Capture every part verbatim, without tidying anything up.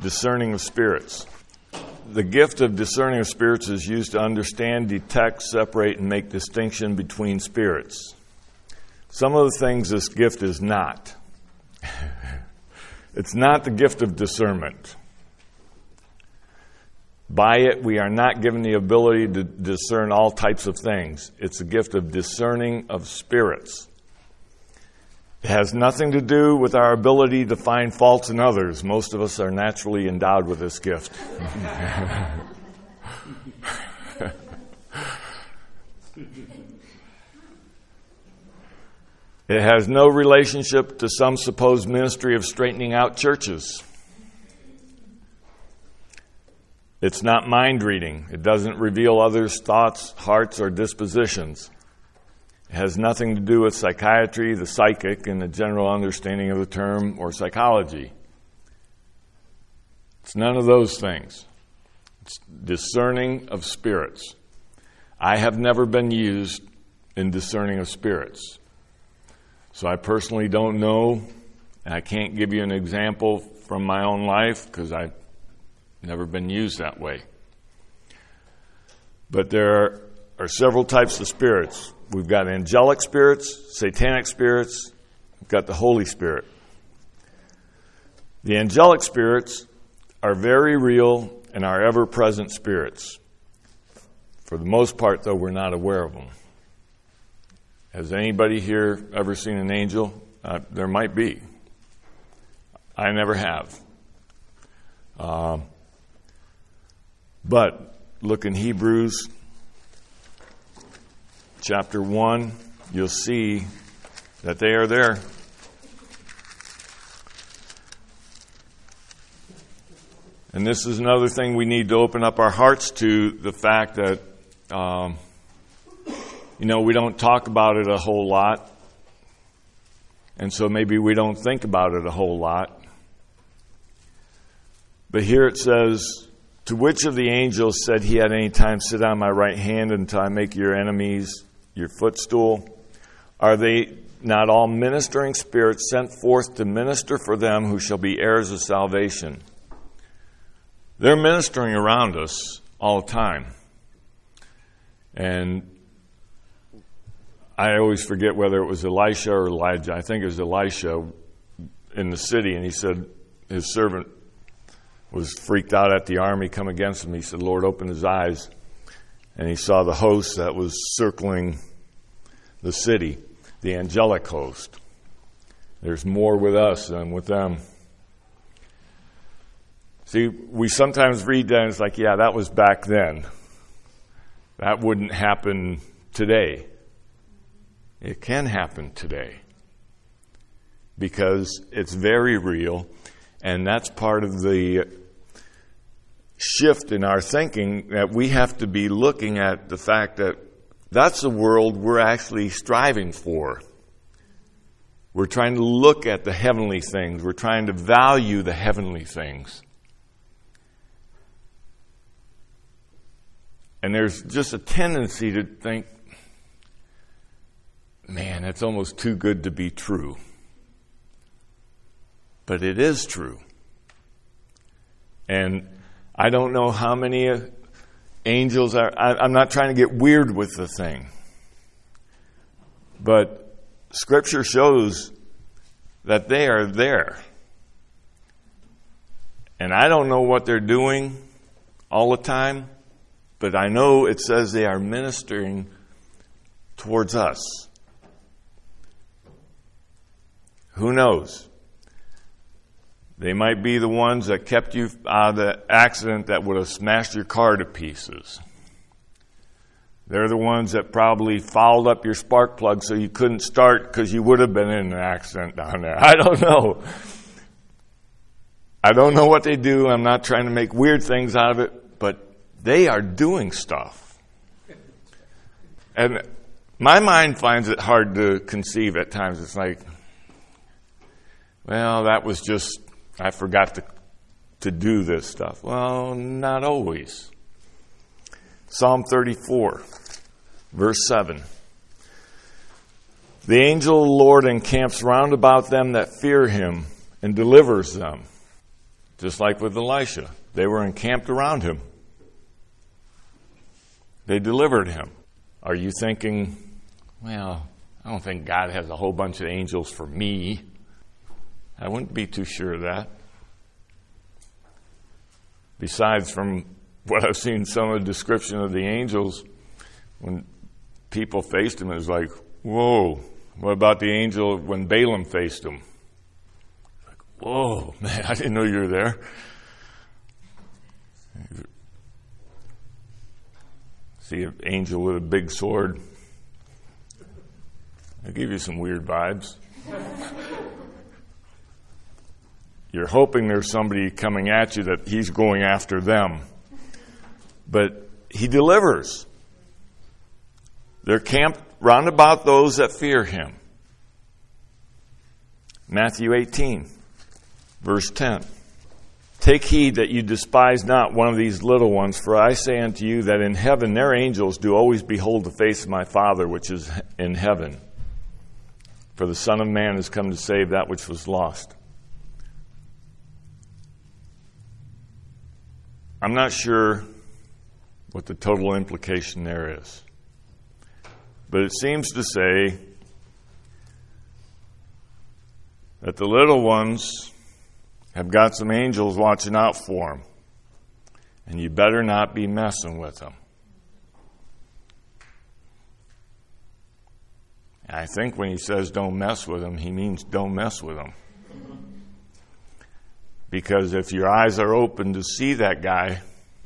discerning of spirits. The gift of discerning of spirits is used to understand, detect, separate, and make distinction between spirits. Some of the things this gift is not. It's not the gift of discernment. By it, we are not given the ability to discern all types of things. It's a gift of discerning of spirits. It has nothing to do with our ability to find faults in others. Most of us are naturally endowed with this gift. It has no relationship to some supposed ministry of straightening out churches. It's not mind reading. It doesn't reveal others' thoughts, hearts, or dispositions. It has nothing to do with psychiatry, the psychic, and the general understanding of the term, or psychology. It's none of those things. It's discerning of spirits. I have never been used in discerning of spirits. So I personally don't know, and I can't give you an example from my own life because I've never been used that way. But there are, are several types of spirits. We've got angelic spirits, satanic spirits, we've got the Holy Spirit. The angelic spirits are very real and are ever-present spirits. For the most part, though, we're not aware of them. Has anybody here ever seen an angel? Uh, there might be. I never have. Um, but look in Hebrews chapter one, you'll see that they are there. And this is another thing we need to open up our hearts to, the fact that um, You know, we don't talk about it a whole lot, and so maybe we don't think about it a whole lot. But here it says, to which of the angels said he at any time, sit on my right hand until I make your enemies your footstool? Are they not all ministering spirits sent forth to minister for them who shall be heirs of salvation? They're ministering around us all the time. And I always forget whether it was Elisha or Elijah. I think it was Elisha in the city, and he said his servant was freaked out at the army come against him. He said, Lord, open his eyes. And he saw the host that was circling the city, the angelic host. There's more with us than with them. See, we sometimes read that and it's like, yeah, that was back then. That wouldn't happen today. It can happen today because it's very real, and that's part of the shift in our thinking, that we have to be looking at the fact that that's the world we're actually striving for. We're trying to look at the heavenly things. We're trying to value the heavenly things. And there's just a tendency to think, man, that's almost too good to be true. But it is true. And I don't know how many angels are. I, I'm not trying to get weird with the thing. But Scripture shows that they are there. And I don't know what they're doing all the time, but I know it says they are ministering towards us. Who knows? They might be the ones that kept you out of the accident that would have smashed your car to pieces. They're the ones that probably fouled up your spark plug so you couldn't start because you would have been in an accident down there. I don't know. I don't know what they do. I'm not trying to make weird things out of it, but they are doing stuff. And my mind finds it hard to conceive at times. It's like, well, that was just, I forgot to to do this stuff. Well, not always. Psalm thirty-four, verse seven. The angel of the Lord encamps round about them that fear him and delivers them. Just like with Elisha. They were encamped around him. They delivered him. Are you thinking, well, I don't think God has a whole bunch of angels for me? I wouldn't be too sure of that. Besides, from what I've seen, some of the description of the angels, when people faced him, it was like, whoa, what about the angel when Balaam faced him? Like, whoa, man, I didn't know you were there. See an angel with a big sword. I'll give you some weird vibes. You're hoping there's somebody coming at you that he's going after them. But he delivers. They're camped round about those that fear him. Matthew eighteen, verse ten. Take heed that you despise not one of these little ones, for I say unto you that in heaven their angels do always behold the face of my Father which is in heaven. For the Son of Man is come to save that which was lost. I'm not sure what the total implication there is. But it seems to say that the little ones have got some angels watching out for them. And you better not be messing with them. And I think when he says don't mess with them, he means don't mess with them. Because if your eyes are open to see that guy,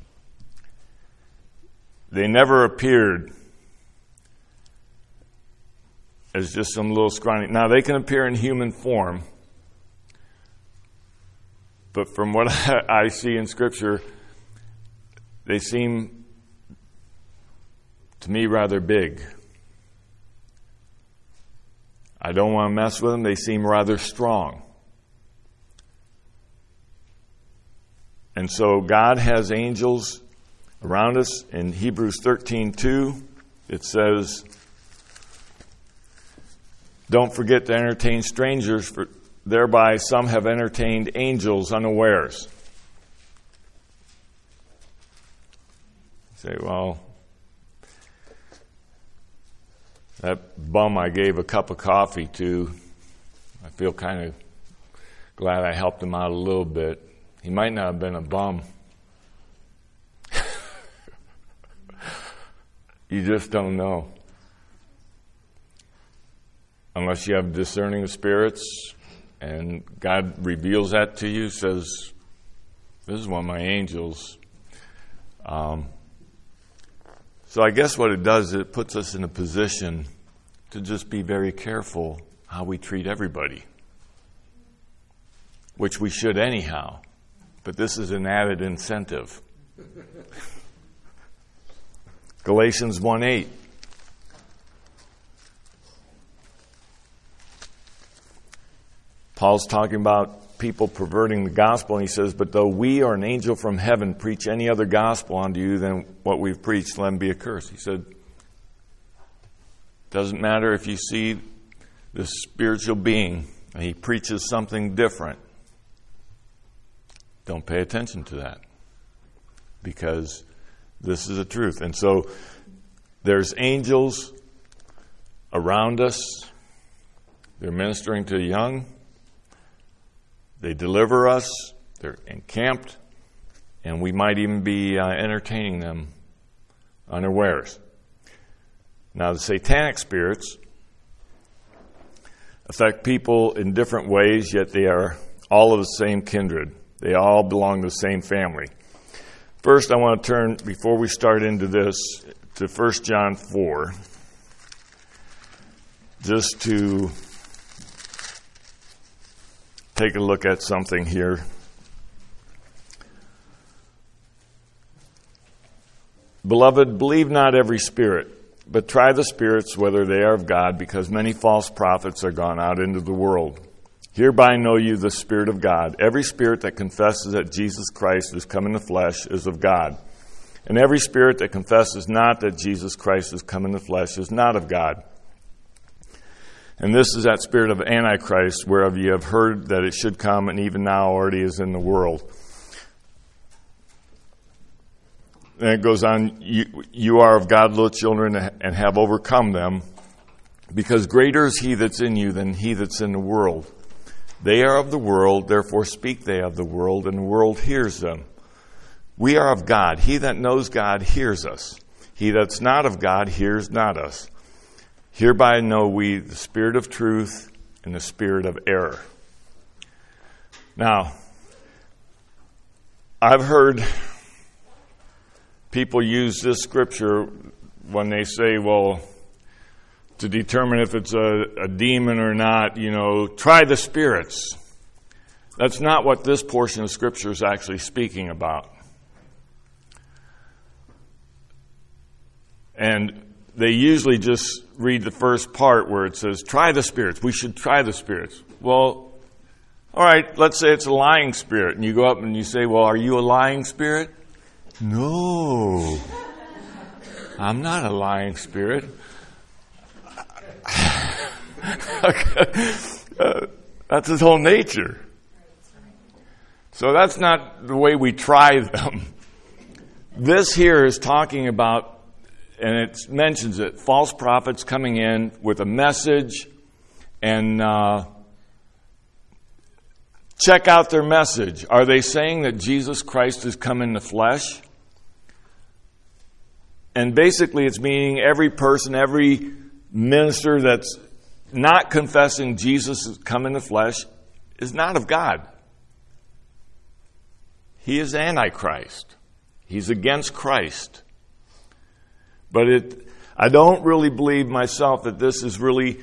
they never appeared as just some little scrawny. Now, they can appear in human form, but from what I see in Scripture, they seem, to me, rather big. I don't want to mess with them. They seem rather strong. And so God has angels around us. In Hebrews thirteen two, it says, don't forget to entertain strangers, for thereby some have entertained angels unawares. You say, well, that bum I gave a cup of coffee to, I feel kind of glad I helped him out a little bit. He might not have been a bum. You just don't know. Unless you have discerning of spirits and God reveals that to you, says, this is one of my angels. Um, so I guess what it does is it puts us in a position to just be very careful how we treat everybody. Which we should anyhow. But this is an added incentive. Galatians one eight. Paul's talking about people perverting the gospel, and he says, but though we or an angel from heaven preach any other gospel unto you than what we've preached, let him be accursed. He said, doesn't matter if you see this spiritual being and he preaches something different. Don't pay attention to that, because this is the truth. And so there's angels around us. They're ministering to the young. They deliver us. They're encamped. And we might even be uh, entertaining them unawares. Now, the satanic spirits affect people in different ways, yet they are all of the same kindred. They all belong to the same family. First, I want to turn, before we start into this, to First John four, just to take a look at something here. Beloved, believe not every spirit, but try the spirits whether they are of God, because many false prophets are gone out into the world. Hereby know you the Spirit of God. Every spirit that confesses that Jesus Christ is come in the flesh is of God. And every spirit that confesses not that Jesus Christ is come in the flesh is not of God. And this is that spirit of Antichrist, whereof ye have heard that it should come, and even now already is in the world. And it goes on, you, you are of God little children and have overcome them, because greater is he that's in you than he that's in the world. They are of the world, therefore speak they of the world, and the world hears them. We are of God. He that knows God hears us. He that's not of God hears not us. Hereby know we the spirit of truth and the spirit of error. Now, I've heard people use this scripture when they say, well, to determine if it's a, a demon or not, you know, try the spirits. That's not what this portion of scripture is actually speaking about. And they usually just read the first part where it says, try the spirits. We should try the spirits. Well, all right, let's say it's a lying spirit. And you go up and you say, well, are you a lying spirit? No, I'm not a lying spirit. uh, that's his whole nature. So that's not the way we try them. This here is talking about, and it mentions it, false prophets coming in with a message, and uh, check out their message. Are they saying that Jesus Christ has come in the flesh? And basically it's meaning every person, every minister that's not confessing Jesus has come in the flesh is not of God. He is Antichrist. He's against Christ. But it, I don't really believe myself that this is really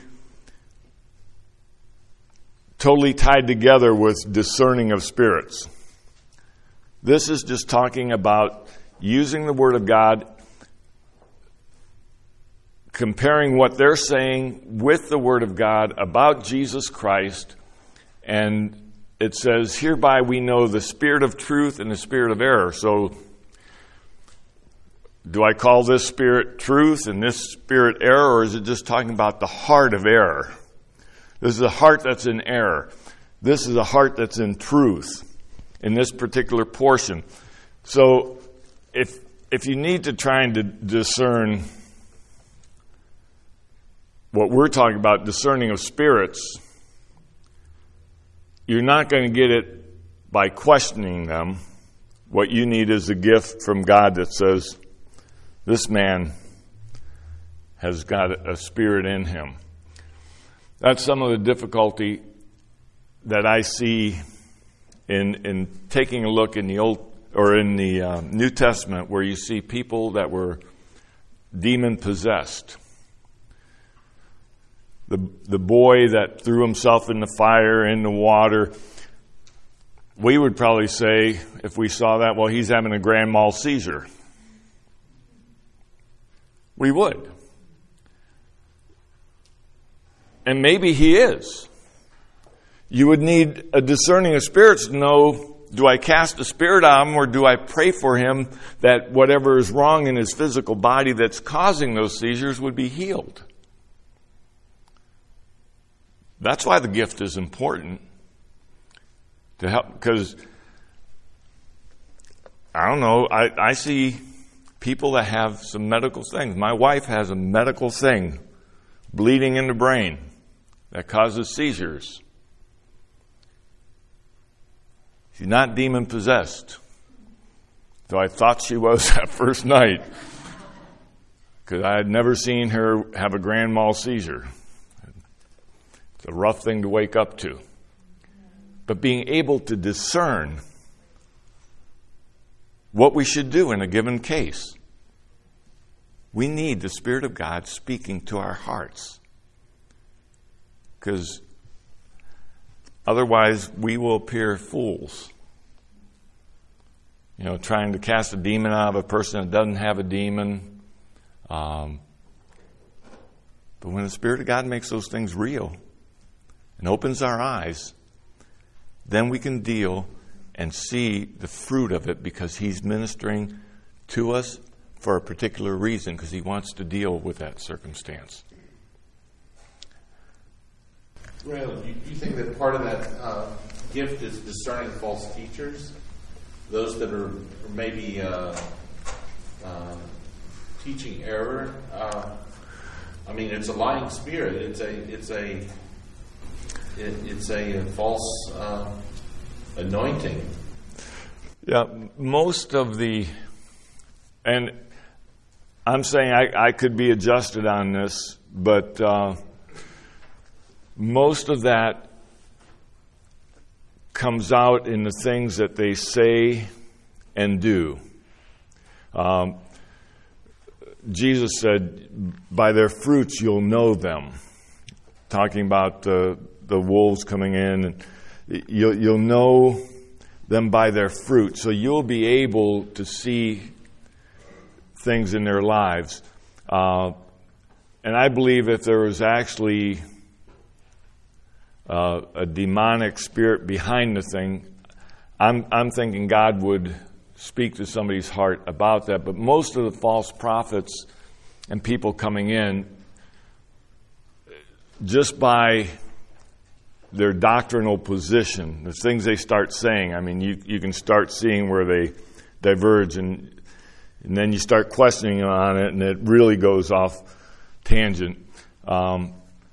totally tied together with discerning of spirits. This is just talking about using the Word of God, comparing what they're saying with the Word of God about Jesus Christ. And it says, hereby we know the spirit of truth and the spirit of error. So, do I call this spirit truth and this spirit error, or is it just talking about the heart of error? This is a heart that's in error. This is a heart that's in truth in this particular portion. So, if if you need to try and d- discern what we're talking about, discerning of spirits, you're not going to get it by questioning them. What you need is a gift from God that says, this man has got a spirit in him. That's some of the difficulty that I see in in taking a look in the Old or in the uh, New Testament, where you see people that were demon possessed. The the boy that threw himself in the fire, in the water. We would probably say, if we saw that, well, he's having a grand mal seizure. We would. And maybe he is. You would need a discerning of spirits to know, do I cast a spirit out of him, or do I pray for him that whatever is wrong in his physical body that's causing those seizures would be healed? That's why the gift is important. To help, because, I don't know, I, I see people that have some medical things. My wife has a medical thing, bleeding in the brain, that causes seizures. She's not demon possessed, though I thought she was that first night, because I had never seen her have a grand mal seizure. It's a rough thing to wake up to. But being able to discern what we should do in a given case. We need the Spirit of God speaking to our hearts. Because otherwise we will appear fools. You know, trying to cast a demon out of a person that doesn't have a demon. Um, but when the Spirit of God makes those things real and opens our eyes, then we can deal and see the fruit of it, because He's ministering to us for a particular reason, because He wants to deal with that circumstance. Raylan, do you, do you think that part of that uh, gift is discerning false teachers? Those that are maybe uh, uh, teaching error? Uh, I mean, it's a lying spirit. It's a it's a it, it's a, a false uh, anointing. Yeah, most of the, and I'm saying I, I could be adjusted on this, but uh, most of that comes out in the things that they say and do. Um, Jesus said, by their fruits you'll know them. Talking about the, the wolves coming in. And you'll, you'll know them by their fruit. So you'll be able to see things in their lives. Uh, and I believe if there was actually uh, a demonic spirit behind the thing, I'm, I'm thinking God would speak to somebody's heart about that. But most of the false prophets and people coming in, just by their doctrinal position, the things they start saying, I mean, you, you can start seeing where they diverge, and and then you start questioning on it, and it really goes off tangent. Um,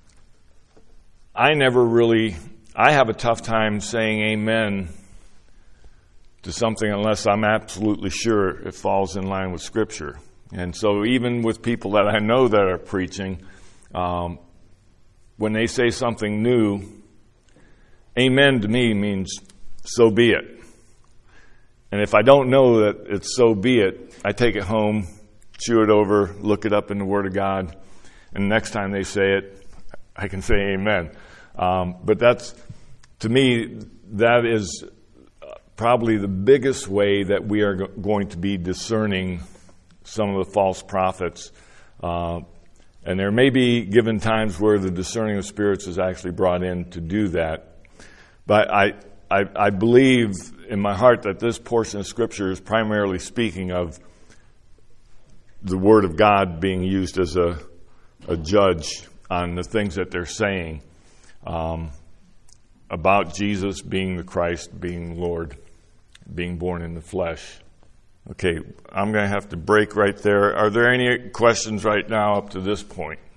I never really, I have a tough time saying amen to something unless I'm absolutely sure it falls in line with Scripture. And so even with people that I know that are preaching, um, when they say something new, amen to me means so be it. And if I don't know that it's so be it, I take it home, chew it over, look it up in the Word of God, and next time they say it, I can say amen. Um, but that's, to me, that is probably the biggest way that we are go- going to be discerning some of the false prophets. Uh, and there may be given times where the discerning of spirits is actually brought in to do that. But I, I, I believe in my heart that this portion of Scripture is primarily speaking of the Word of God being used as a, a judge on the things that they're saying um, about Jesus being the Christ, being Lord, being born in the flesh. Okay, I'm going to have to break right there. Are there any questions right now up to this point?